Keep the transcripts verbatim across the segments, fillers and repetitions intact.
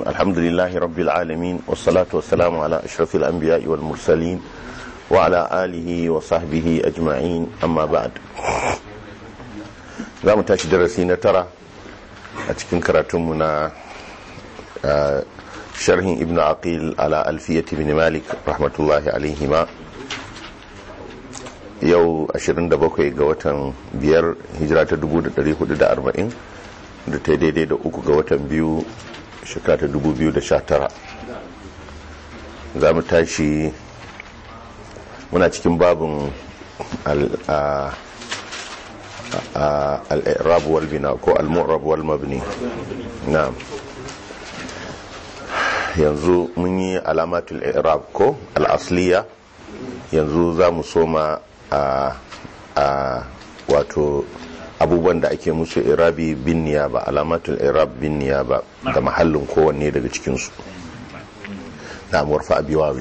الحمد لله رب العالمين والصلاة والسلام على أشرف الأنبياء والمرسلين وعلى آله وصحبه أجمعين أما بعد. za mu tashi darasi na tara a cikin karatunmu na sharhin ibn aqil ala alfiyati bin malik rahmatullahi alaihima. Yau ashirin da bakwai ga watan biyar hijira ta dubu da dari hudu da arba'in da ta daidai da uku ga watan biyu shekara ta dubu biyu da sha tara. Za mu tashi muna cikin babin al-i'rab wal bina ko al-mu'rab wal mabni. Na'am, yanzu mun yi alamatul i'rab ko al-asliya, yanzu za mu soma a a wato abubuwan da ake musu i'rabi bin niyaba, alamatul i'rab bin niyaba da mahallin kowanne daga cikin su. Na'am, warfa biwawi.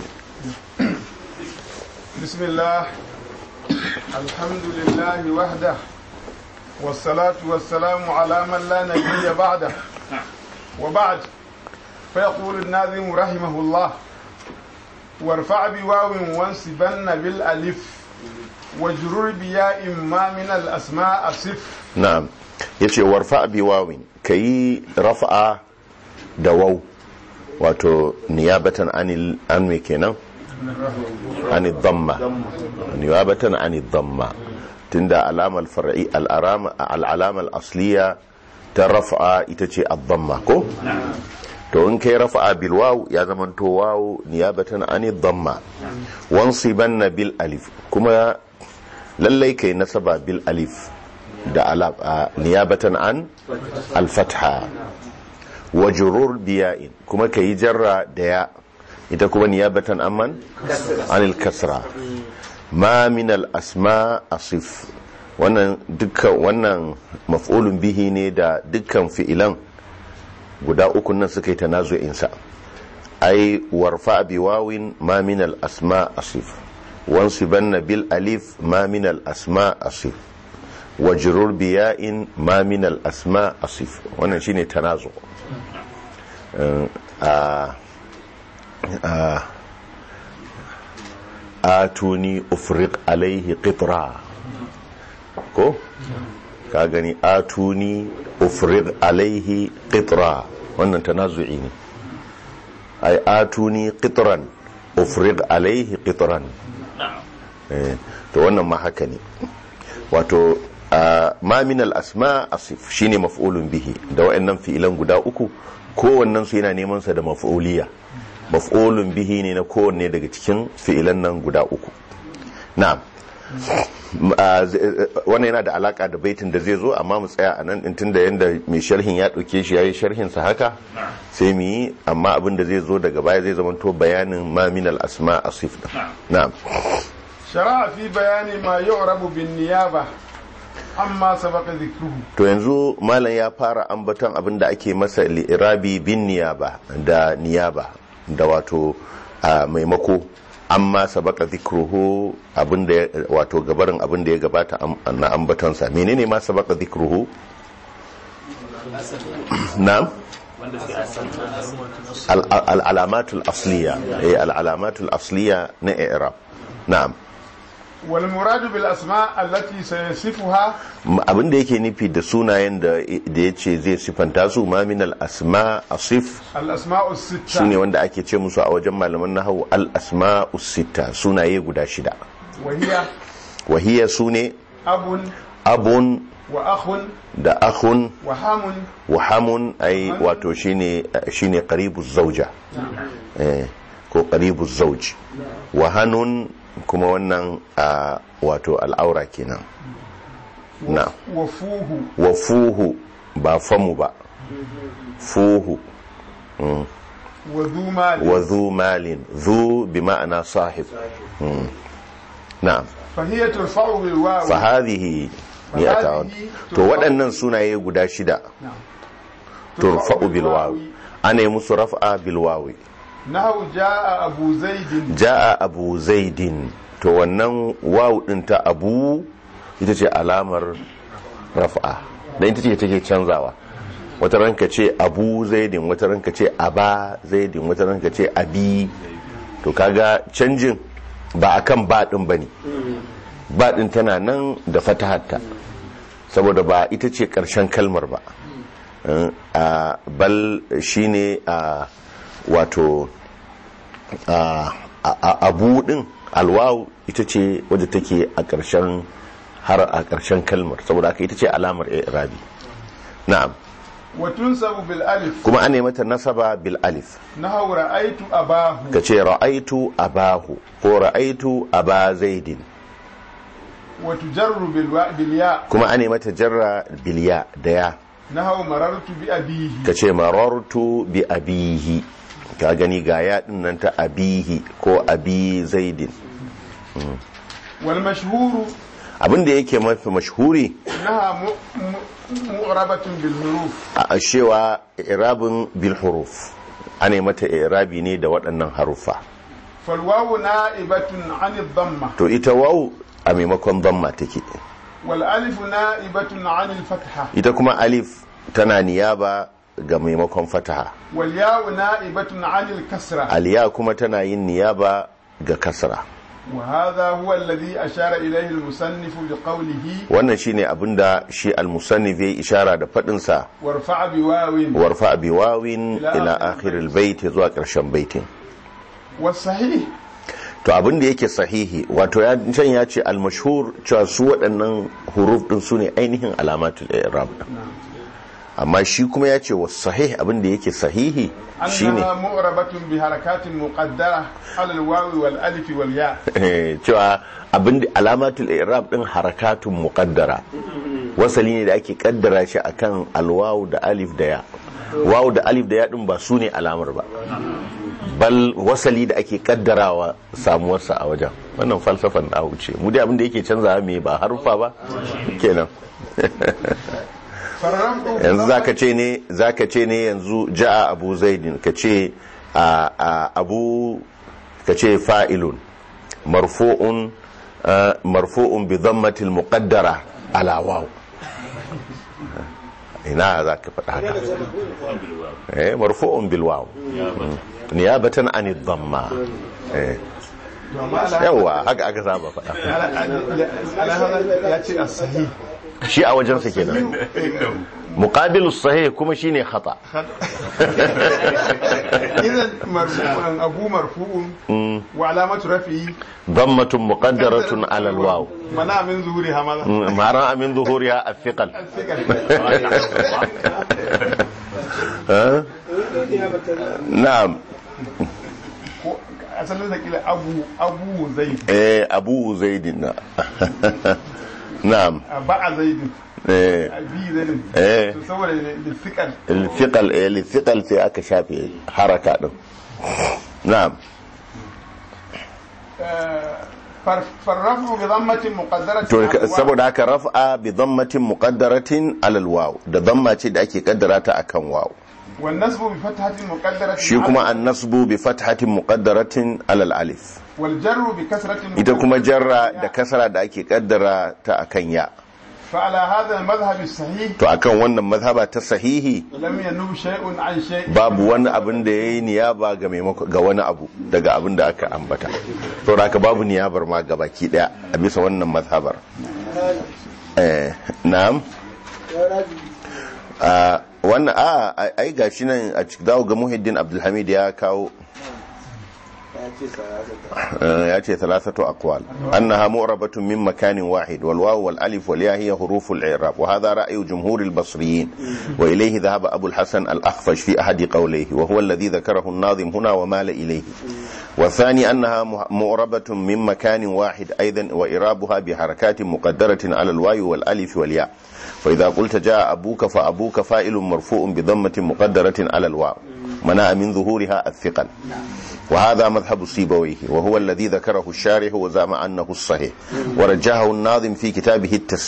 bismillah alhamdulillahi wahda والصلاة والسلام على من لا نبي بعده وبعد. فيقول الناظم رحمه الله: وارفع بواو وانصبن بالالف وجرر بياء ما من الاسماء صف. نعم، yace warfa biwawin kai raf'a da waw, wato niyabatan anil an me kenan anil dhamma, niyabatan anil dhamma, tunda alamar far'i al'alamar asliya ta rafa'a ita ce ad-dhamma ko? To in kai rafa'a bil waw ya zamanto waw niyabatan an ad-dhamma. wansibanna bil alif, kuma lallai kai nasaba bil alif da alaf niyabatan an al-fatha. wajrur biya'in, kuma kai jarra da ya, ita kuma niyabatan amman anil kasra. ma min al-asma asif, wannan dukkan wannan maf'ulun bihi ne da dukkan fi'ilan guda uku nan suka yi tanazu'in sa. ai warfa bi wawin ma min al-asma asif, wansibanna bil alif ma min al-asma asif, wajrur bi ya'in ma min al-asma asif. wannan shine tanazu. a a atuni ufriq alaihi qitra ko ka gani, atuni ufriq alaihi qitra, wannan tanazu'i ne. ai atuni qitran ufriq alaihi qitran. eh to wannan ma haka ne, wato ma min al asma asif shine maf'ulun bihi da wayannan fi'ilan guda uku, kowannen su yana neman sa da maf'uliyya. maf'ulun bihi ne na kowanne daga cikin fi'ilan nan guda uku. na'am, wannan yana da alaka da baitin da zai zo, amma mu tsaya a nan din tunda yanda mai sharhin ya dauke shi yayi sharhin sa haka sai mu yi, amma abin da zai zo daga baya zai zama to bayanin ma min al asma asif. na'am, shara'a fi bayani ma yu'rabu bin niyaba amma sabaqa dhikruhu. to yanzu malam ya fara ambaton abin da ake masa li'irabi bin niyaba da niyaba, da wato a maimako amma sabaka zikruhu, abinda wato gabarin abinda ya gabata na ambatonsa. menene ma sabaka zikruhu? na'am, al-alamatul asliya, eh al-alamatul asliya na i'rab. na'am, wal muradu bil asma allati sayasifuha, abinda yake nufi da sunayen da da yace zai sifanta su, ma min al asma asif, al asma'u sitta, sune wanda ake ce musu a wajen malaman nahwu al asma'u sitta, sunaye guda shida. wahiya wahiya sune abun abun wa akhun da akhun wa hamun wa hamun, ai wato shine shine qaribuz zawja, eh ko qaribuz zawj. wa hanun kuma wannan a wato al'aura kenan. na wafuhu wafuhu ba famu ba, fuhu. mm. wadhu malin wadhu malin, dhu bi ma'ana sahib. mm. na'am, fahiya turfa'u bil wawi, fa hadhihi mi'ata. to waɗannan sunaye guda shida turfa'u bil wawi, ana yi musu raf'a bil wawi. nahu jaa abu zaidin, jaa abu zaidin, to wannan wawu din ta abu ita ce alamar raf'a, dan ita ce take canzawa. wata ranka ce abu zaidin, wata ranka ce aba zaidin, wata ranka ce abi. To kaga canjin ba akan ba din bane, ba din tana nan da fatahatta saboda ba ita ce karshen kalmar ba. Uh, bal shine uh, wato uh, abu din alwawu ita ce wadda take a karshen har a karshen kalmar, saboda haka ita ce alamar i'rabi. Na'am. Watun sabu bil alif, kuma an mata nasaba bil alif. Nahu ra'aitu abahu, kace ra'aitu abahu ko ra'aitu aba zaidin. Wa tujarru bil ya, kuma an mata jarra bil ya da ya. Nahu marartu bi abihi, kace marartu bi abihi, ka gani ga ya din nan ta abihi ko abi zaidin. mm. Wal mashhuru, abinda yake mafi mashhuri naha mu'rabatun bil huruf, a shewa i'rabun bil huruf, ana mata i'rabi ne da waɗannan harufa. fal wawu na'ibatun 'an ad-damma, to ita wawu a maimakon damma take. wal alif na'ibatun 'an al-fatha, ita kuma alif tana niyaba ga maimakon fataha. wal ya'u na'ibatun 'an al-kasra, aliya kuma tana yin niyaba ga kasra. wa hadha huwa alladhi ashara ilayhi al-musannif bi qawlihi, wannan shine abinda shi al-musannif ya ishara da fadin sa warfa bi wawin, warfa bi wawin ila akhir al-bayt zuwa karshen baitin. was sahih, to abinda yake sahihi, wato ya can ya ce al-mashhur cewa su waɗannan huruf din su ne ainihin alamatul i'rab, amma shi kuma ya ce was sahih, abinda yake sahihi shine annaha mu'rabatun bi harakatin muqaddara ala al-wawi wal alif wal ya, cewa abinda alamatul i'rab din harakatun muqaddara, wasali ne da ake kaddara shi akan alwawu da alif da ya. Wawu da alif da ya din ba su ne alamar ba, bal wasali da ake kaddarawa samuwarsa a wajen. Wannan falsafan da wuce mu dai abinda yake canzawa me ba harufa ba kenan. yanzu zaka ce ne zaka ce ne yanzu ja'a abu zaidin, kace a abu kace fa'ilun marfu'un marfu'un bi dhammatil muqaddara ala waw. ina zaka faɗa haka? eh marfu'un bil waw niyabatan an ad-dhamma. eh yawa haka aka saba faɗa. ya ce as-sahih shi a wajensa kenan. muqabilu sahih kuma shine khata. idan marfu'un abu marfu'un wa alamatu rafi'i dhammatun muqaddaratun ala al-waw, mana min zuhuriha madha mara min zuhuriha al-thiqal. na'am. asalin da kila abu abu zaid, eh abu zaidin na. na'am. ba'a zaidin, eh abi zaidin, eh saboda lifiqal al-thiqal eh al-thiqal sai aka shafe haraka din. na'am. farrafu bi dhammatin muqaddaratin, to saboda haka raf'a bi dhammatin muqaddaratin ala al-waw, da dhamma ce da ake kaddara ta akan waw. wan nasbu bi fathatin muqaddaratin, shi kuma an-nasbu bi fathatin muqaddaratin ala al-alif, wal jarru bi kasratin, ita kuma jarra da kasra da ake kaddara ta akan ya. fa ala hadha al-madhhab as-sahih, to akan wannan mazhaba ta sahihi lam yanub shay'un an shay', babu wani abin da yayi niyaba ga maimako ga wani abu daga abin da aka ambata. to haka babu niyabar ma gabaki daya a bisa wannan mazhabar. eh na'am. a wannan a ai gashi nan a cikin dawo ga Muhiddin Abdulhamid ya kawo ya ce thalathatu aqwal annaha mu'rabatun min makanin wahid wal waw wal alif wal ya hiya huruf al i'rab wa hadha ra'yu jumhur al basriyin wa ilayhi dhahaba Abu al Hasan al Akhfash fi ahad qawlihi wa huwa alladhi dhakarahu an-nadhim huna wa mala ilayhi. والثاني أنها مؤربة من مكان واحد أيضا وإرابها بحركات مقدرة على الواو والألف والياء. فإذا قلت جاء أبوك فأبوك فائل مرفوع بضمة مقدرة على الواو منع من ظهورها الثقل. وهذا مذهب سيبويه وهو الذي ذكره الشارح وزعم أنه الصحيح ورجحه الناظم في كتابه التسهيل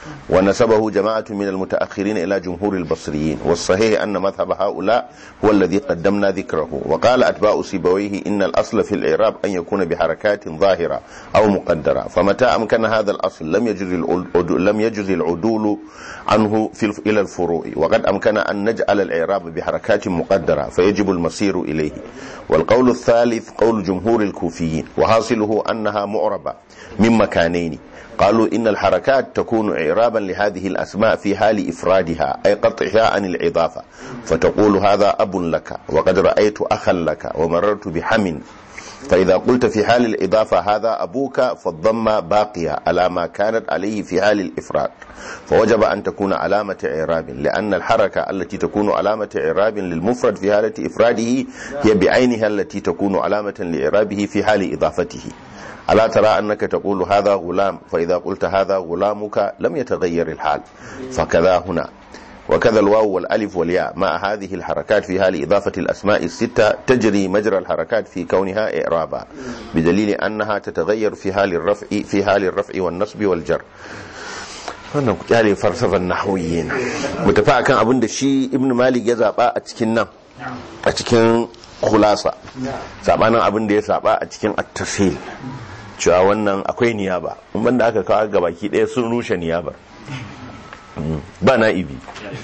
ونسبه جماعة من المتأخرين إلى جمهور البصريين، والصحيح أن مذهب هؤلاء هو الذي قدمنا ذكره. وقال أتباع سيبويه إن الأصل في الإعراب أن يكون بحركات ظاهرة أو مقدرة، فمتى أمكن هذا الأصل لم يجز لم يجز العدول عنه في إلى الفروع، وقد أمكن أن نجعل الإعراب بحركات مقدرة فيجب المصير إليه. والقول الثالث قول جمهور الكوفيين، وحاصله أنها معربة من مكانين. قالوا إن الحركات تكون إعرابا لهذه الأسماء في حال إفرادها أي قطعها عن الإضافة، فتقول هذا أب لك، وقد رأيت أخا لك، ومررت بحم. فإذا قلت في حال الإضافة هذا أبوك فالضمة باقية على ما كانت عليه في حال الإفراد، فوجب أن تكون علامة إعراب، لأن الحركة التي تكون علامة إعراب للمفرد في حالة إفراده هي بعينها التي تكون علامة لإعرابه في حال إضافته. ألا ترى أنك تقول هذا غلام، فإذا قلت هذا غلامك لم يتغير الحال، فكذا هنا. وكذا الواو والألف والياء مع هذه الحركات في حال إضافة الأسماء الستة تجري مجرى الحركات في كونها إعرابا، بدليل أنها تتغير في حال الرفع في حال الرفع والنصب والجر. wannan kyale falsafan nahwiyin mutafa kan abin da shi ibnu malik ya zaba a cikin nan a cikin khulasa, sabanin abin da ya saba a cikin at-tafsil, cewa wannan akwai niyaba, in banda aka kawo gabaki daya sun rushe niyabar ba na'ibi.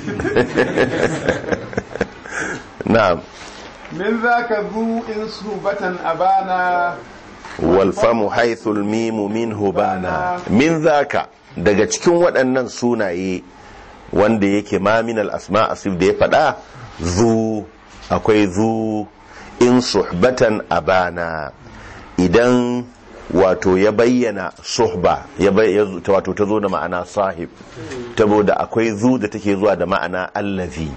na'am min zaka zu in subatan abana wal famu haythu al mim minhu bana. min zaka daga cikin waɗannan sunaye wanda yake ma min al asma asif da ya faɗa, zu akwai zu in suhbatan abana, idan wato ya bayyana suhba ya wato ta zo da ma'ana sahib, saboda akwai zu da take zuwa da ma'ana allazi,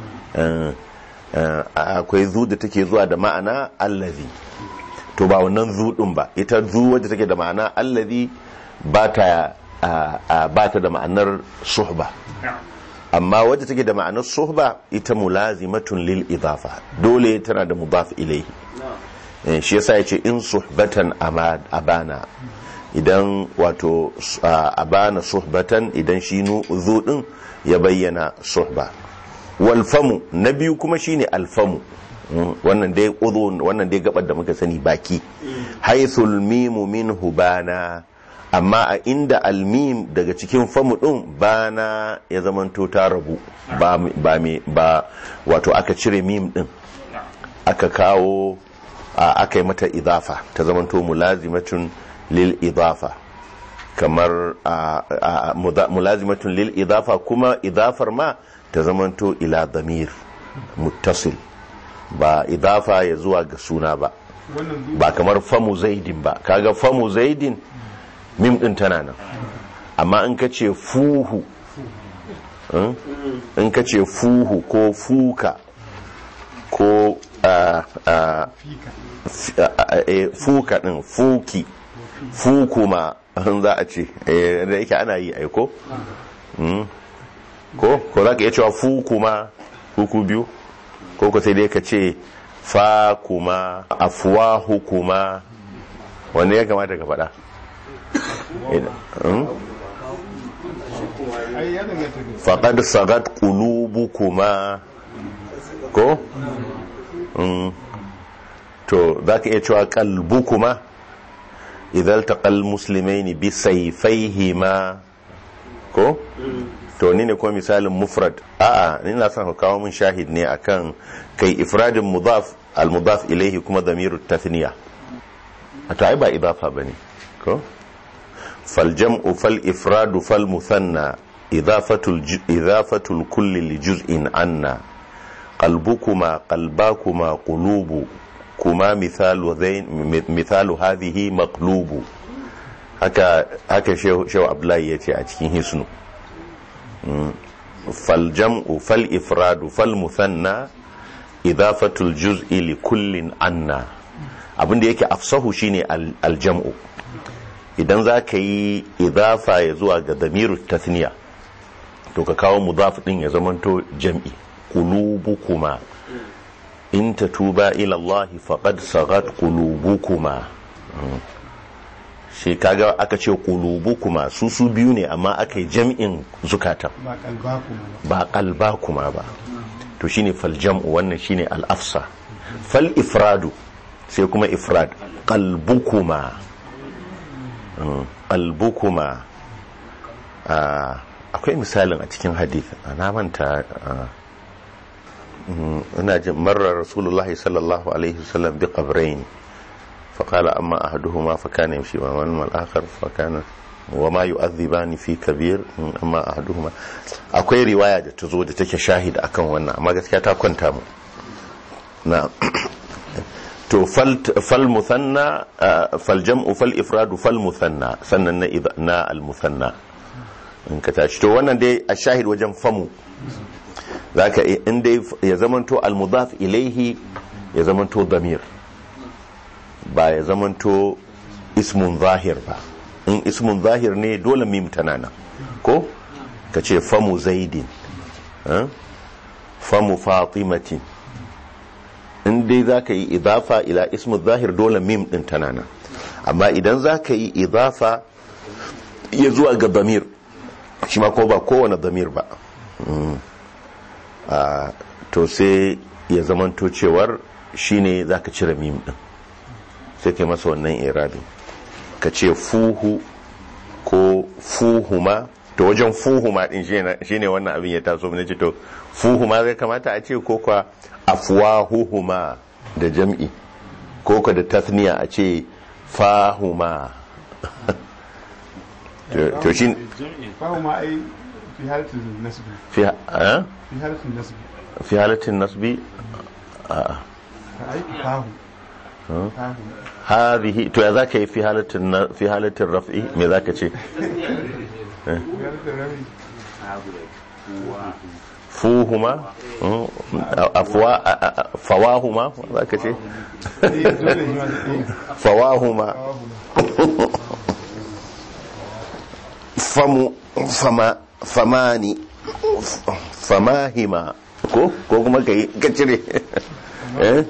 akwai zu da take zuwa da ma'ana allazi, to ba wannan zu din ba, ita zu wadda take da ma'ana allazi ba ta ba ta da ma'anar suhba, amma wadda take da ma'anar suhba ita mulazimatun lil idafa, dole tana da mudaf ilayhi. shi yasa yace in suhbatan abana, idan wato abana suhbatan, idan shi nu zu din ya bayyana suhba. wal famu na biyu kuma shine alfamu, wannan dai udhun, wannan dai gabar da muka sani baki. haythul mimu minhu bana, amma a inda almim daga cikin famu din bana ya zamanto ta rabu, ba ba ba wato aka cire mim din aka kawo aka yi mata idafa ta zamanto mulazimatun lil idafa, kamar mulazimatun lil idafa, kuma idafar ma ta zamanto ila damir muttasil, ba idafa ya zuwa ga suna ba, ba kamar famu zaidin ba. kaga famu zaidin mim din tana nan, amma in ka ce fuhu, in ka ce fuhu ko fuka ko fuka din fuki fukuma za a ce da yake ana yi aiko ko ko za ka iya cewa fukuma huku biyu, ko ko sai dai ka ce fa kuma afuwa hukuma, wanda ya kamata ka faɗa? faƙad sagat ƙulubukuma ko? to za ka iya cewa kalbukuma idan taƙal musulmai ne bi saifaihima ko? to ni ne kuma misalin mufrad. a'a ni na son ka kawo min shahid ne akan kai ifradin mudaf al-mudaf ilaihi kuma damirut tathniya, to ai ba idafa bane ko? fal jam'u fal ifradu fal muthanna idafatul idafatul kulli li juz'in anna qalbukuma qalbakuma qulubu kuma mithalu dhain mithalu hadhihi maqlubu. haka haka shehu Abdullahi yace a cikin hisnu. fal jam'u fal ifradu fal muthanna idafatul juz'i li kullin anna, abinda yake afsahu shine al jam'u, idan za ka yi idafa ya zuwa ga damirut tathniya to ka kawo mudaf din ya zamanto jam'i. qulubukuma in tatuba ila Allah faqad sagat qulubukuma, shi kaga aka ce qulubukuma su su biyu ne amma aka yi jam'in zukatan ba qalbakuma ba qalbakuma ba to shine fal jam'u wannan shine al afsa fal ifradu sai kuma ifrad qalbukuma qalbukuma akwai misalin a cikin hadith ana manta ina jin marar rasulullahi sallallahu alaihi wasallam bi qabrayn فقال أما أحدهما فكان يمشي وأما الآخر فكان وما يؤذبان في كبير أما أحدهما akwai riwaya da tazo da take shahid akan wannan amma gaskiya ta kwanta mu na to fal fal muthanna fal jam'u fal ifradu fal muthanna sannan na na al muthanna in ka tashi to wannan dai a shahid wajen famu zaka in dai ya zamanto al mudaf ilayhi ya zamanto damir ba ya zamanto ismun zahir ba in ismun zahir ne dole mim tana nan ko ka ce famu zaidin famu fatimatin in dai za ka yi idafa ila ismun zahir dole mim din tana nan amma idan za ka yi idafa ya zuwa ga damir shi ma ko ba kowane damir ba to sai ya zamanto cewar shine za ka cire mim din sai kai masa wannan irabin ka ce fuhu ko fuhuma to wajen fuhuma din shine wannan abin ya taso ne ce to fuhuma zai kamata a ce ko kwa afwahuhuma da jam'i ko ka da tasniya a ce fahuma to shi fahuma ai fi halatin nasbi fi ha fi halatin nasbi fi halatin nasbi a ai fahu هذه تو يا ذاك في حالة في حالة الرفع ما ذاك شيء فوهما أفوا فواهما ذاك شيء فواهما فم فما فماني فماهما ko ko kuma kai ka cire eh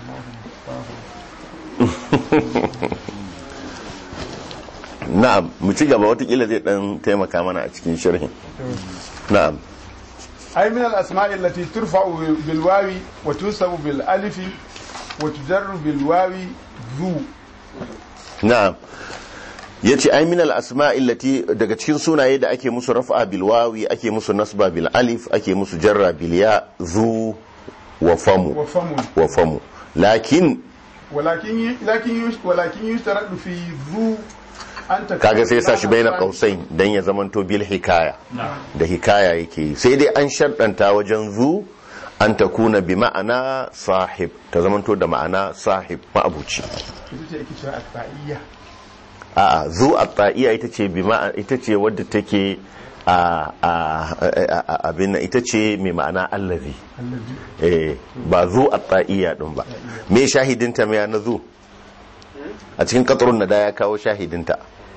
na'am mu ci gaba watakila zai dan taimaka mana a cikin sharhin na'am ay min al-asma'i allati turfa'u bil wawi wa tunsabu bil alifi wa tujarru bil wawi zu na'am yace ay min al-asma'i allati daga cikin sunaye da ake musu raf'a bil wawi ake musu nasba bil alif ake musu jarra bil ya zu wa famu wa famu lakin walakin lakin walakin yustaradu fi zu anta kaga sai sa shi baina qausain dan ya zamanto bil hikaya da hikaya yake sai dai an shaddanta wajen zu an takuna bi ma'ana sahib ta zamanto da ma'ana sahib ma'abuci ita ce ake cewa at-ta'iyya a zu at-ta'iyya ita ce bi ma'ana ita ce wadda take a abin ita ce mai ma'ana allazi eh ba zu at-ta'iyya din ba me shahidinta me na zu a cikin qatrun nada ya kawo shahidinta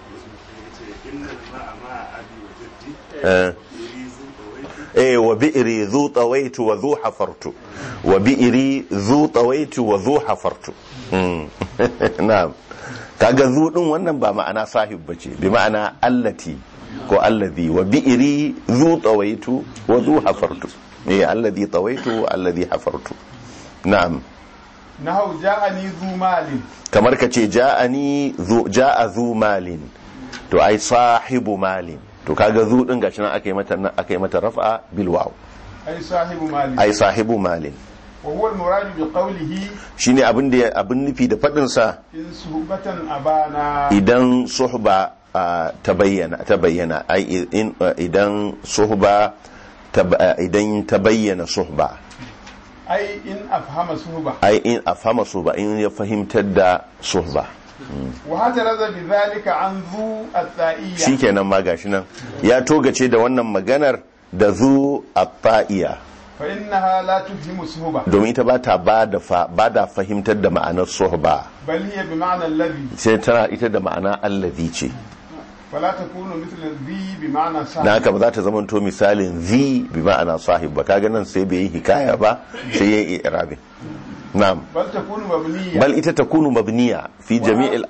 eh wa bi'ri zu tawaitu wa zu hafartu wa bi'ri zu tawaitu wa zu hafartu na'am kaga zu din wannan ba ma'ana sahib bace bi ma'ana allati ko allazi wa bi'ri zu tawaitu wa zu hafartu eh allazi tawaitu allazi hafartu na'am nahu ja'ani zu malin kamar kace ja'ani zu ja'a zu malin to ai sahibu malin to kaga zu din gashi nan akai mata akai mata raf'a bil waw ai sahibu malin ai sahibu malin wa huwa al-murad bi qawlihi shine abin da abin nufi da fadin sa in suhbatan abana idan suhba ta bayyana ta bayyana ai idan suhba idan ta bayyana suhba ai in afhama suhba ai in afhama suhba in ya fahimtar da suhba wa hataraza bi zalika an zu at-ta'iyya shikenan ma gashi nan ya togace da wannan maganar da zu at-ta'iyya fa innaha la tufhimu suhba domin ita ba ta ba da ba da fahimtar da ma'anar suhba bal hiya bi ma'na alladhi sai tana ita da ma'ana allazi ce fala takunu mithla dhi bi ma'na sahib dan haka ba za ta zama to misalin zi bi ma'ana sahib ba kaga nan sai bai yi hikaya ba sai yayi i'rabi na'am bal takunu mabniya bal ita takunu mabniya fi jami'il ahwal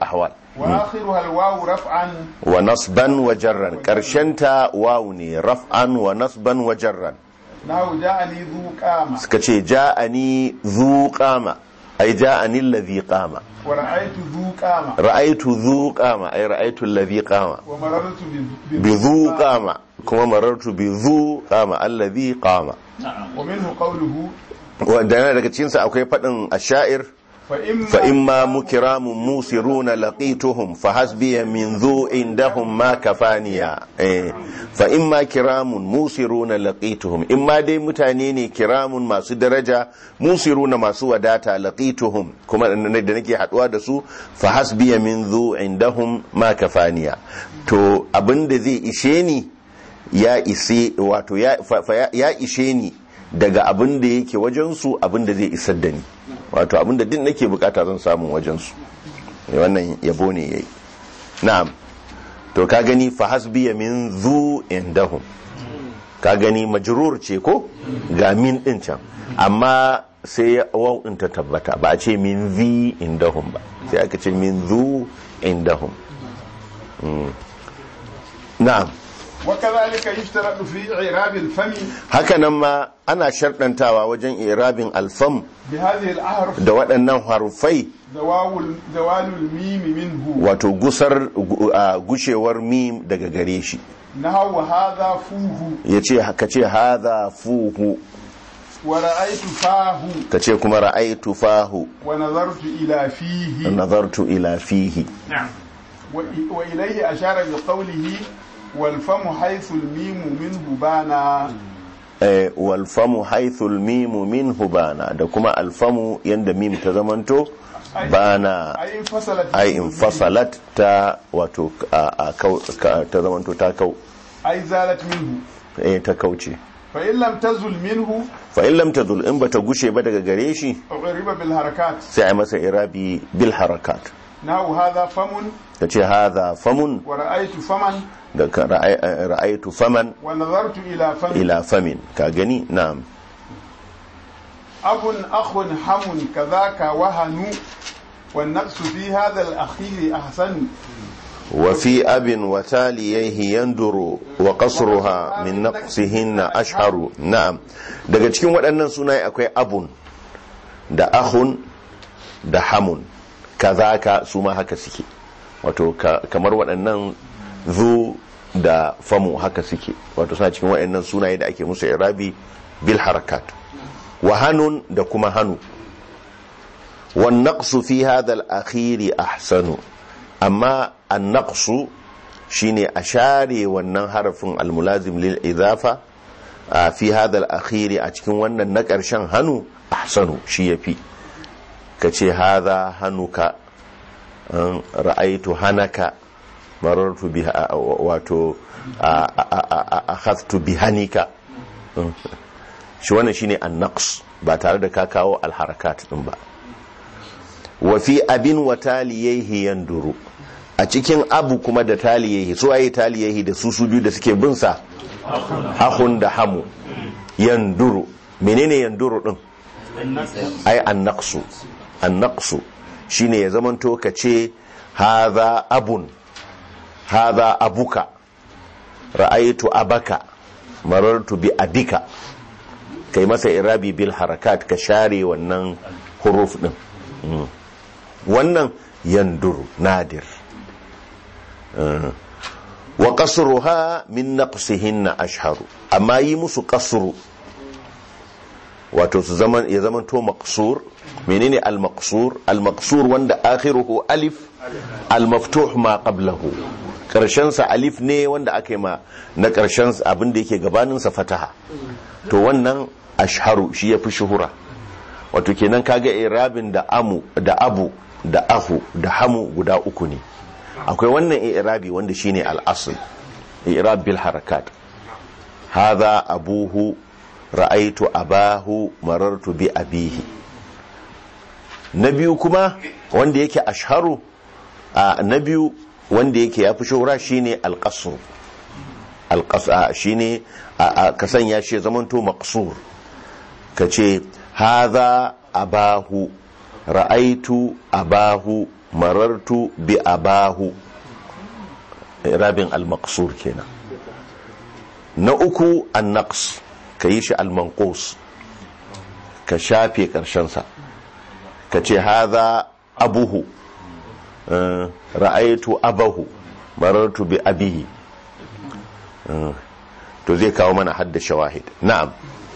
وآخرها الواو رفعا wa nasban wa jarran karshenta wawu ne raf'an wa nasban wa jarran نحو جاءني ذو قامة suka ce ja'ani dhu qama ay ja'ani alladhi qama ورأيت ذو قامة ra'aytu dhu qama ay ra'aytu alladhi qama ومررت ب- bi dhu qama kuma marartu bi dhu qama alladhi qama ومنه قوله wanda yana daga cikin sa akwai fadin ashair فإما, فإما مكرام موسرون لقيتهم فحسبي من ذو عندهم ما كفانيا إيه. فإما كرام موسرون لقيتهم إما دي متانيني كرام ما سو درجة موسرون ما سو وداتا لقيتهم كما ندنكي حدوا دسو فحسبي من ذو عندهم ما كفانيا تو أبند ذي إشيني يا إسي واتو يا, يا إشيني daga abin da yake wajensu abin da zai isar da ni wato abin da din nake bukata zan samu wajensu wannan yabo ne yayi na'am to ka gani fa hasbiya min zu indahum ka gani majrur ce ko ga min din can amma sai waw din ta tabbata ba a ce min zi indahum ba sai aka ce min zu indahum na'am وكذلك يشترط في إعراب الفم haka nan ma ana sharɗantawa wajen irabin alfam بهذه الأحرف da waɗannan harufai زوال زوال الميم منه wato gusar gu- a gushewar mim daga gare shi نحو هذا فوه ya ce ka ce haza fuhu ورأيت فاه ka ce kuma ra'aitu fahu ونظرت إلى فيه nazartu ila fihi وإ- وإليه أشار بقوله والفم حيث الميم منه بانا eh, walfamu haithul mimu minhu bana da kuma alfamu yanda mim ta zamanto bana أي انفصلت ai infasalat ta wato a- a kau- ka- ta zamanto ta kau أي زالت منه eh, ta kauce فإن لم تزل منه fa in lam tadul in bata gushe ba daga gare shi أعرب بالحركات sai a masa irabi bil harakat نحو هذا فم ta ce hadha famun ورأيت فمن da ka ra'ai- ra'aitu faman ونظرت إلى فم ila famin ka gani na'am أب أخ حم كذاك وهن والنقص في هذا الأخير أحسن wa fi abin wa taliyaihi yanduru wa qasruha min naqsihinna ashharu na'am daga cikin waɗannan sunaye akwai abun da akhun da hamun kazaka su ma haka suke wato ka- kamar waɗannan zu da famu haka suke wato suna cikin waɗannan sunaye da ake musu irabi bil harakat wa hanun da kuma hanu wan naqsu fi hadha al akhiri ahsanu amma an naqsu shine a share wannan harafin al mulazim lil idafa a fi hadha al akhiri a cikin wannan na ƙarshen hanu ahsanu shi yafi kace hadha hanuka an ra'aitu hanaka marartu biha wato akhadtu bihanika shi wannan shine an-naqs ba tare da ka kawo al-harakat din ba wa fi abin wa taliyaihi yanduru a cikin abu kuma da taliyaihi so ayi taliyaihi da su su biyu da suke bin sa ahun da hamu yanduru menene yanduru din ai an-naqsu an-naqsu shine ya zamanto ka ce hadha abun hadha abuka ra'aytu abaka marartu bi abika kai masa irabi bil harakat ka share wannan huruf din wannan yanduru nadir wa qasruha min naqsihinna ashharu amma yi musu qasru wato su zaman ya zaman to maqsur menene al maqsur al maqsur wanda akhiruhu alif al maftuh ma qablahu karshen sa alif ne wanda aka yi ma na karshen abin da yake gabanin sa fataha to wannan ashharu shi yafi shuhura wato kenan kaga irabin da amu da abu da ahu da hamu guda uku ne akwai wannan irabi wanda shine al asl irab bil harakat hadha abuhu ra'aitu abahu marartu bi abihi na biyu kuma wanda yake ashharu na biyu wanda yake yafi shuhura shine al-qasr al-qasr shine ka sanya shi zamanto maqsur kace hadha abahu ra'aitu abahu marartu bi abahu rabin al-maqsur kenan. Na uku an-naqs ka yi shi al-manqus ka shafe karshensa ka ce hadha abuhu ra'aytu abahu marartu bi abihi to zai kawo mana hadda shawahid. Na'am,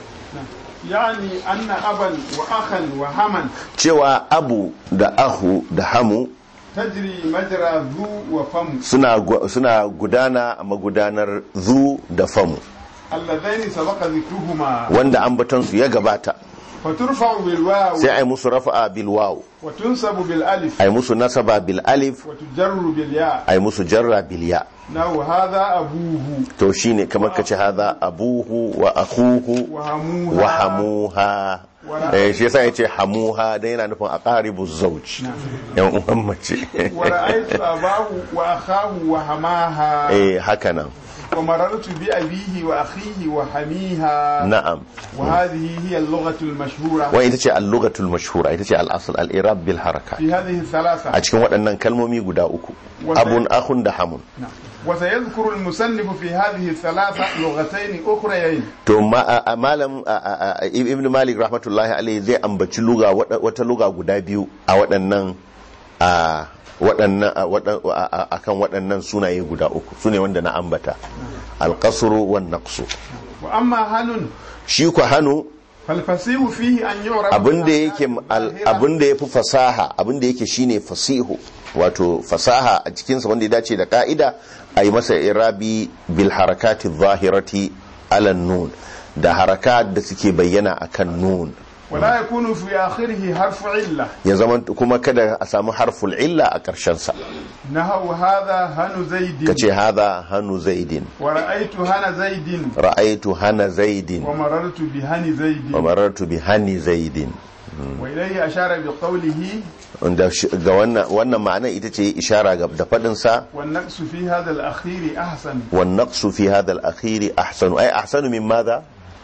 yani anna aban wa akhan wa haman cewa abu da ahu da hamu tajri majra zu wa fam suna suna gudana a magudanar zu da famu alladaini sabaqa dhikruhuma wanda ambaton su ya gabata. faturfa'u bil waw sai ai musu rafa'a bil waw wa tunsabu bil alif ai musu nasaba bil alif wa tujarru bil ya ai musu jarra bil ya. nahu hadha abuhu to shine kamar kace hadha abuhu wa akhuhu wa hamuha wa hamuha eh shi yasa yace hamuha dan yana nufin aqaribu zawj yan uwan mace. wa ra'aytu abahu wa akhahu wa hamaha eh haka nan. wa marartu bi abihi wa akhihi wa hamiha. na'am. wa hadhihi hiya al-lughatu al-mashhura wa ita ce al-lughatu al-mashhura ita ce al-asl al-i'rab bil harakat fi hadhihi thalatha a cikin waɗannan kalmomi guda uku abun akhun da hamun. وسيذكر المصنف في هذه الثلاثة لغتين أخريين. to malam ibn malik rahmatullahi alaihi zai ambaci luga wata luga guda biyu a waɗannan a waɗannan akan waɗannan sunaye guda uku sune wanda na ambata al-qasru wan naqsu. wa amma hanun shi ku hanu falfasihu fihi an yura abinda yake abinda yafi fasaha abinda yake shine fasihu wato fasaha a cikinsa wanda ya dace da ka'ida a yi masa irabi bil harakati zahirati ala nun da harakat da suke bayyana akan nun wala yakunu fi akhirih harfu illa ya zama kuma kada a samu harful illa a karshen sa. nahu hadha hanu zaidin kace hadha hanu zaidin wa ra'aytu hana zaidin ra'aytu hana zaidin wa marartu bi hani zaidin wa marartu bi hani zaidin wa ilayhi ashara bi qawlihi wanda ga wannan wannan ma'ana ita ce ishara ga da fadin sa wan naqsu fi hadha al-akhir ahsan wan naqsu fi hadha al-akhir ahsan ay ahsanu min madha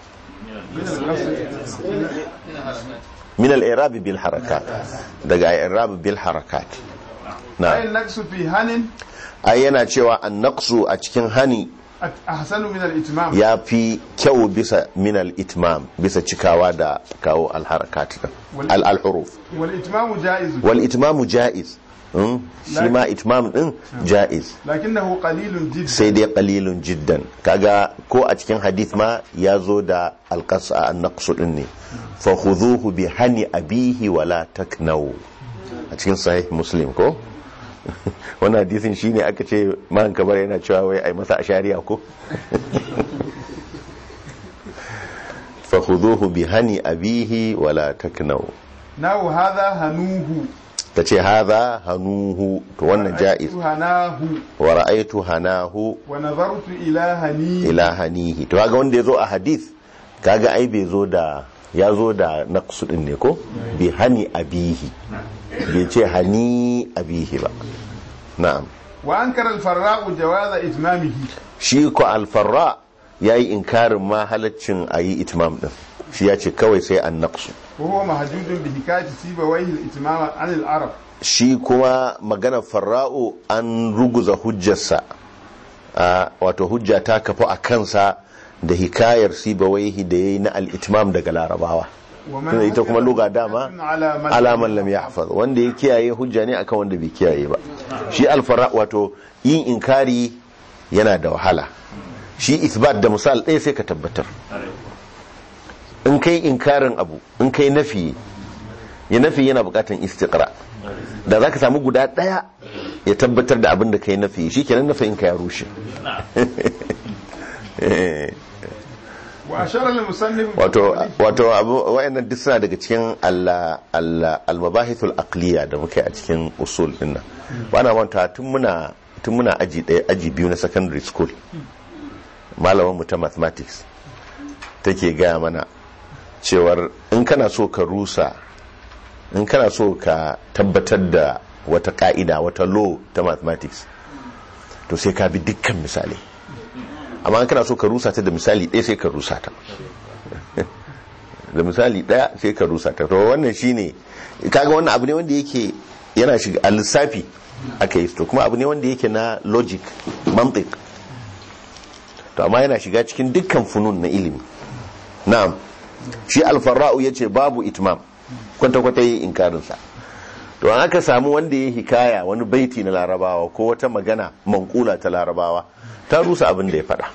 min al-i'rab bil harakat daga i'rab bil harakat. na ay naqsu fi hanin ay yana cewa an naqsu a cikin hani ahsanu min al-itmam ya fi kyau bisa min al-itmam bisa cikawa da kawo al-harakat al-huruf wal itmam jaiz wal itmam jaiz shi ma itmam din jaiz lakinnahu qalilun jiddan sai dai qalilun jiddan kaga ko a cikin hadith ma yazo da al-qas'a an-naqsu din ne fa khudhuhu bi hani abihi wala taknau a cikin sahih muslim ko wannan hadisin shine aka ce man kabar yana cewa wai ai masa ashariya ko fa khudhuhu bi hani abihi wala taknau. nahu hadha hanuhu tace hadha hanuhu to wannan jaiz hanahu wa ra'aytu hanahu wa nazartu ila hani ila hanihi to kaga wanda yazo a hadith kaga ai bai zo da yazo da naqsu din ne ko bi hani abihi bai ce hani abihi ba. na'am. wa ankara al-farra jawaza itmamihi shi ko al-farra yayi inkarin ma halaccin ayi itmam din shi ya ce kawai sai an naqsu wa huwa mahjudun bi hikayati sibawayhi al-itmam an al-arab shi kuma magana farra'u an ruguza hujjarsa wato hujja ta kafa a kansa da hikayar sibawaihi da yayi na al-itmam daga larabawa tunda ita kuma luga dama alaman lam yahfaz wanda ya kiyaye hujja ne akan wanda bai kiyaye ba. shi al-farra wato yin inkari yana da wahala shi isbat da misal ɗaya sai ka tabbatar in kai inkarin abu in kai nafi ya nafi yana bukatan istiqra da zaka samu guda ɗaya ya tabbatar da abin da kai nafi shikenan nafin ka ya rushe. wato wato wayannan duk suna daga cikin al-mabahithul aqliya da muke a cikin usul din nan bana manta tun muna tun muna aji daya aji biyu na secondary school malamin mu ta mathematics take gaya mana cewar in kana so ka rusa in kana so ka tabbatar da wata ka'ida wata law ta mathematics to sai ka bi dukkan misali, amma in kana so ka rusa ta da misali ɗaya sai ka rusa ta da misali ɗaya sai ka rusa ta. to wannan shine kaga wannan abu ne wanda yake yana shiga a lissafi aka yi to kuma abu ne wanda yake na logic mantiq to amma yana shiga cikin dukkan funun na ilimi na'am shi alfarra'u yace babu itmam kwata kwata yi inkarin sa to an aka samu wanda ya hikaya wani baiti na larabawa ko wata magana manqula ta larabawa ta rusa abin da ya faɗa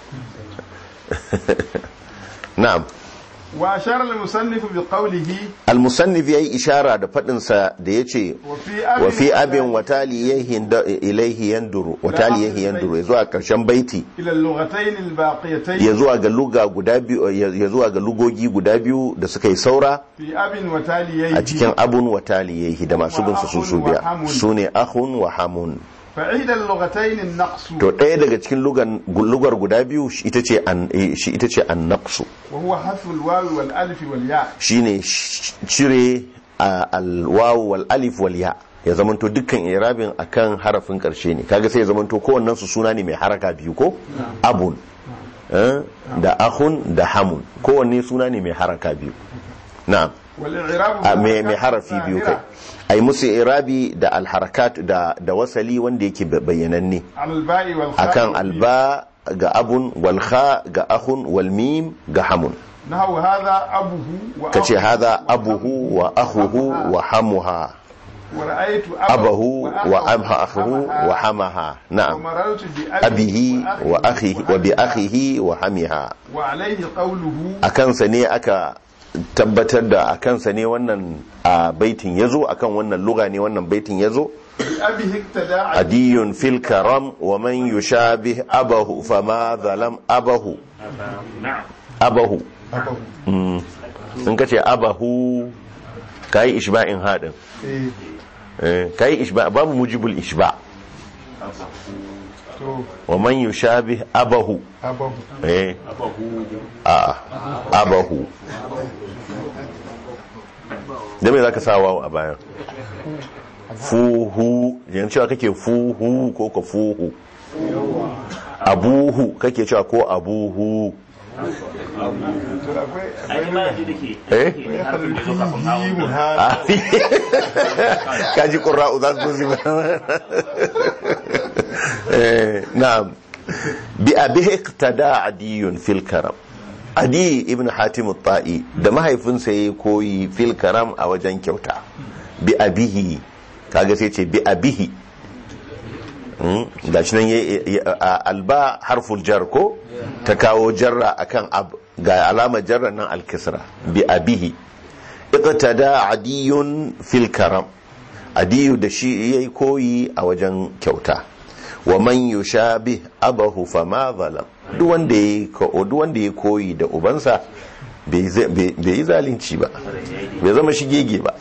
na'am wa ashara al-musannif bi qawlihi al-musannif yayi ishara da fadin sa da yace wa fi abin wa taliyahi ilayhi yanduru wa taliyahi yanduru yazo a karshen baiti ila al-lughatayn al-baqiyatayn yazo ga lugha guda biyu yazo ga lugogi guda biyu da suka yi saura fi abin wa taliyahi a cikin abun wa taliyahi da masu bin su su biya sune akhun wa hamun fa'ida al-lughatayn an-naqs to ɗaya daga cikin lugan lugar guda biyu ita ce an shi ita ce an-naqs wa huwa hasfu al-waw wal alif wal ya shine cire al-waw wal alif wal ya ya zamanto dukkan irabin akan harafin karshe ne kaga sai ya zamanto kowannen su suna ne mai haraka biyu ko abun da akhun da hamun kowanne suna ne mai haraka biyu na'am wal i'rab mai harafi biyu kai ai musu irabi da alharakat da da wasali wanda yake bayyananne akan alba ga abun wal kha ga akhun wal mim ga hamun nahu hadha abuhu wa kace hadha abuhu wa akhuhu wa hamuha wa ra'aytu abahu wa abha akhuhu wa hamaha na'am abihi wa akhihi wa bi akhihi wa hamiha wa alayhi qawluhu akan sa ne aka tabbatar da a kansa ne wannan a baitin yazo akan wannan lugha ne wannan baitin yazo adiyun fil karam wa man yushabih abahu fama zalam abahu abahu in kace abahu kai ishba'in hadin eh kai ishba babu mujibul ishba wa man yushabih abahu abahu eh a abahu da me zaka sa wawo a bayan fuhu yan cewa kake fuhu ko ka fuhu abuhu kake cewa ko abuhu eh kaji qurra'u za su zuba eh na'am bi abihi iqtada adiyun fil karam adi ibn hatim at-ta'i da mahaifinsa yayi koyi fil karam a wajen kyauta bi abihi kaga sai ce bi abihi gashi nan yayi alba harful jar ko ta kawo jarra akan ab ga alamar jarra nan al-kisra bi abihi iqtada adiyun fil karam adiyu da shi yayi koyi a wajen kyauta wa man yushabih abahu fama zalam duk wanda yayi ko duk wanda yayi koyi da ubansa bai yi zalunci ba bai zama shigege ba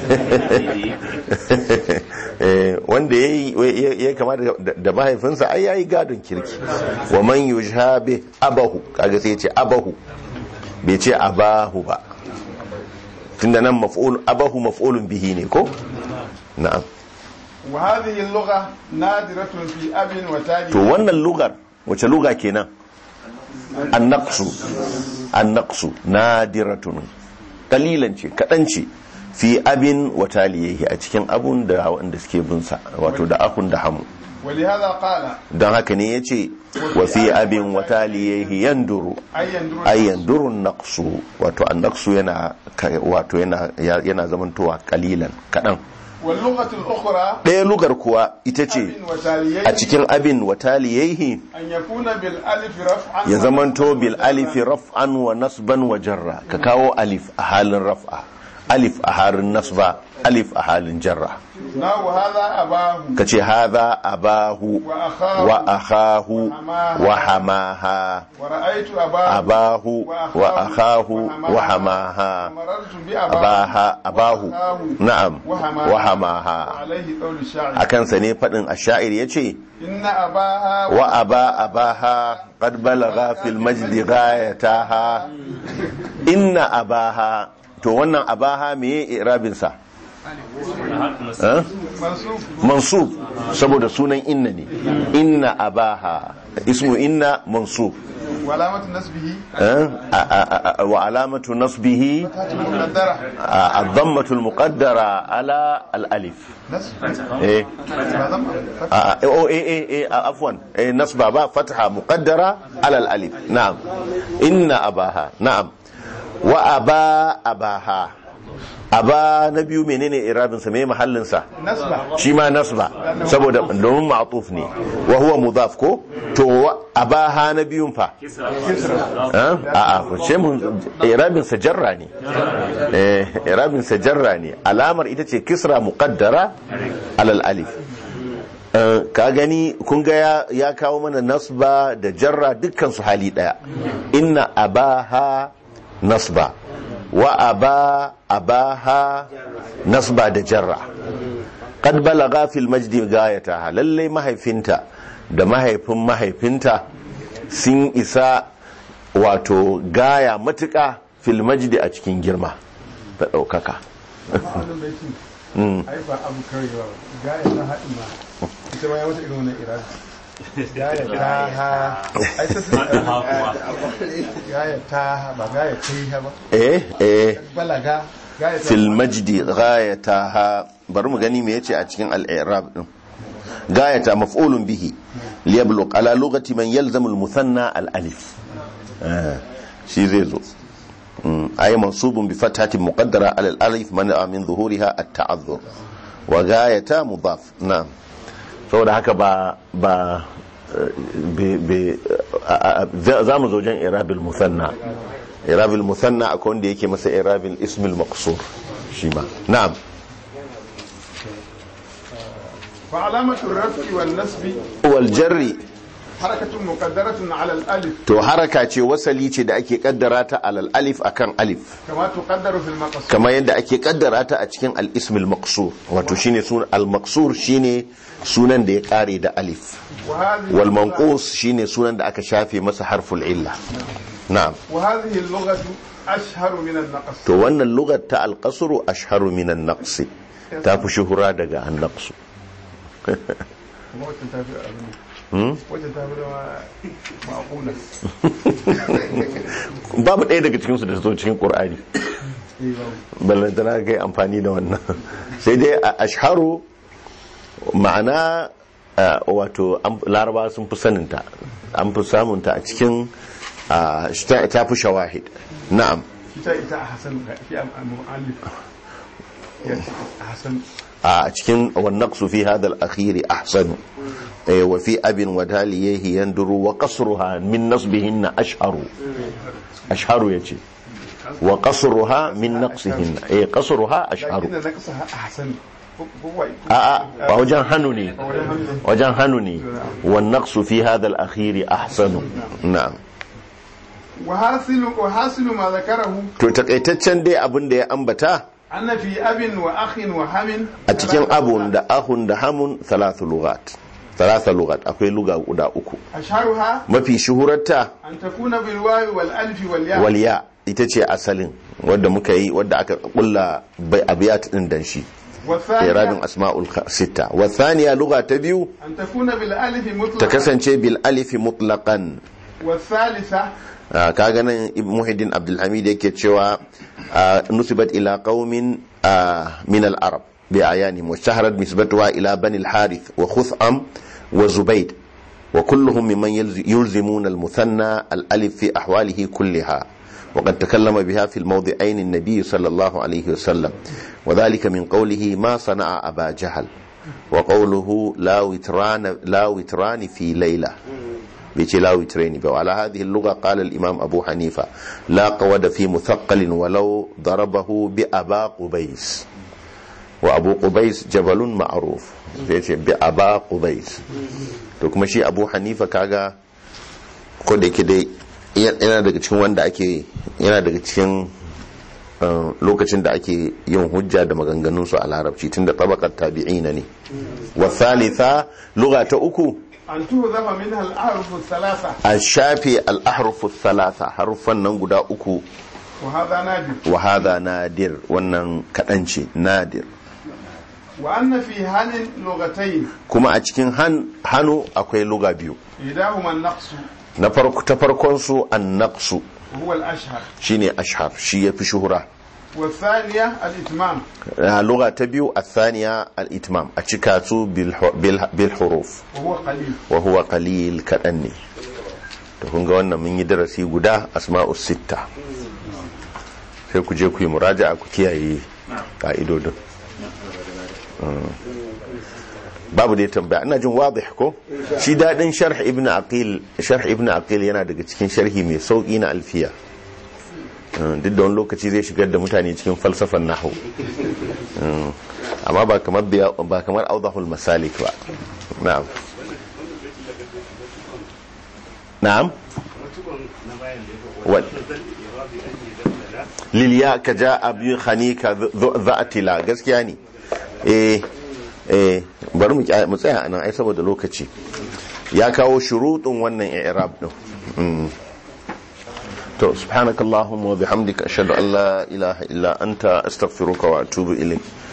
wanda yayi kama da mahaifinsa ai yayi gadon kirki wa man yushabih abahu kaga sai ya ce abahu bai ce abahu ba tunda nan maf'ul abahu maf'ulun bihi ne ko na'am wa hadhihi al-lugha nadiratun fi abin wa tali to wannan lugar wace luga kenan an-naqsu an-naqsu nadiratun kalilan ce kadan ce fi abin wa talihi a cikin abun da wanda suke bin sa wato da akun da hamu ولهذا قال dan haka ne yace wa fi abin wa talihi yanduru ay yanduru an-naqsu wato an-naqsu yana wato yana yana zamantowa kalilan kadan واللغة الأخرى ɗaya lugar kuwa ita ce a cikin abin wataliyehi ya zamanto bil alifi raf'an wa nasban wa jarra ka kawo alif a halin raf'a alif a halin nasba alif a halin jarra ka ce haza abahu wa akhahu wa hamaha abahu wa akhahu wa hamaha abaha abahu na'am wa hamaha akan sa ne fadin ash-sha'ir yace wa aba abaha qad balagha fil majdi ghayataha inna abaha to wannan abaha meye irabin sa mansub saboda sunan inna ne inna abaha ismu inna mansub وعلامة نسبه وعلامة نصبه مقدرة الضمة المقدرة على الألف نسب إيه أو إيه إيه إيه عفوا إيه نصب با فتحة مقدرة على الألف نعم إن أباها نعم وأبا أباها أبا نبي منين إرابن سميه محل سا نسبة شيما نصبة سبب دوم معطوفني وهو مضاف كو تو أباها نبي فا ها آه شيء إرابن سجراني إرابن سجراني الأمر إذا تي كسرة مقدرة على الألف ka gani kun ga ya kawo mana nasba da jarra dukkan su hali daya inna abaha nasba wa aba abaha nasba da jarra qad balaga fil majdi gayataha lalle mahaifinta da mahaifin mahaifinta sun isa wato gaya matuka fil majdi a cikin girma da daukaka ai ba abu karewa gaya ta haɗi ma ita ma ya wata irin wannan irada gaya ta ha ai ta sun gaya ta ha ba gaya ta yi ha ba eh eh balaga gaya ta fil majdi ghayataha bari mu gani me yace a cikin al-i'rab din gayata maf'ulun bihi liyablugh ala lughati man yalzamu al-muthanna al-alif shi zai zo أي منصوب بفتحة مقدرة على الألف منع من ظهورها التعذر وغاية مضاف نعم saboda haka ba ba za mu zo jan irabil musanna irabil musanna akwai wanda yake masa irabil ismil maqsur shi ma na'am fa alamatu rafi wal nasbi wal jarri harakatun muqaddaratun ala al-alif to haraka ce wasali ce da ake kaddara ta alal alif akan alif kama tuqaddaru fil maqsur kama yadda ake kaddara ta a cikin al-ism al-maqsur wato shine sunan al-maqsur shine sunan da ya kare da alif wal manqus shine sunan da aka shafe masa harful illa na'am wa hadhihi al-lughatu ashharu min an-naqs to wannan lugar ta al-qasr ashharu min an-naqs ta fi shuhura daga an-naqs wajen ta fi ma'akuna babu ɗaya daga cikinsu da zo cikin ƙur'ani ballantana kai amfani da wannan sai dai a asharu ma'ana wato laraba sun fi saninta an fi samunta a cikin ta fi shawahid na'am ita ita a hasan fi al-mu'allif ya a hasan a cikin wannan su fi hadal akhiri ahsanu wa fi abin wa taliyahi yanduru wa qasruha min nasbihinna ashharu ashharu yace wa qasruha min naqsihinna eh qasruha ashharu inda naqsaha ahsan a a ba wajen hannu ne wajen hannu ne wan naqsu fi hadal akhiri ahsanu na'am wa hasilu wa hasilu ma zakarahu to takaitaccen dai abin da ya ambata anna fi abin wa akhin wa hamin a cikin abun da ahun da hamun thalathu lughat thalatha lughat akwai luga guda uku asharuha mafi shuhurarta an takuna bil wawi wal alif wal ya wal ya ita ce asalin wanda muka yi wanda aka kulla bai abiyat din dan shi irabin asma'ul sita wa thaniya lugha ta biyu an takuna bil alif mutlaqan ta kasance bil alif mutlaqan wa thalitha kaga nan Muhyiddin Abdul Hamid yake cewa nusibat ila qaumin min al-arab bi ayanihim wa shaharat nisbatuha ila bani al-harith wa khutham wa zubayd wa kulluhum mimman yulzimuna al-muthanna al-alif fi ahwalihi kullaha وقد تكلم بها في الموضعين النبي صلى الله عليه وسلم وذلك من قوله ما صنع أبا جهل وقوله لا وتران لا وتران في ليلة بيتي لا وترين وعلى هذه اللغة قال الإمام أبو حنيفة لا قود في مثقل ولو ضربه بأبا قبيس وأبو قبيس جبل معروف بيتي بأبا قبيس تكما شي أبو حنيفة كاغا كده كده yana daga cikin wanda ake yana daga cikin lokacin da ake yin hujja da maganganun su a larabci tunda tabaqat tabi'ina ne wa thalitha lugha ta uku an tuzafa minha al-ahruf ath-thalatha al-shafi al-ahruf ath-thalatha harufan nan guda uku wa hadha nadir wa hadha nadir wannan kadan ce nadir wa anna fi hanin lughatayn kuma a cikin han hanu akwai lugha biyu idahuma an-naqs na farko ta farkon su an-naqsu هو الأشهر shine ashhar shi yafi shuhura. والثانية الإتمام lugha ta biyu athaniya al-itmam a cika su bil bil huruf وهو قليل wa huwa qalil kadan ne. to kun ga wannan mun yi darasi guda asma'us sitta, sai ku je ku yi muraja'a ku kiyaye ka'idodin. babu dai tambaya, ina jin wadih ko shi dadin sharh ibn aqil sharh ibn aqil yana daga cikin sharhi mai sauki na alfiya, duk da wani lokaci zai shigar da mutane cikin falsafan nahwu, amma ba kamar ba kamar awdahul masalik ba. na'am na'am wal liliya ka ja abi khanika dha'tila gaskiya ne. eh eh bari mu tsaya anan ai saboda lokaci ya kawo shurutun wannan i'rab din. to subhanakallahumma wa bihamdika ashhadu an la ilaha illa anta astaghfiruka wa atubu ilayk.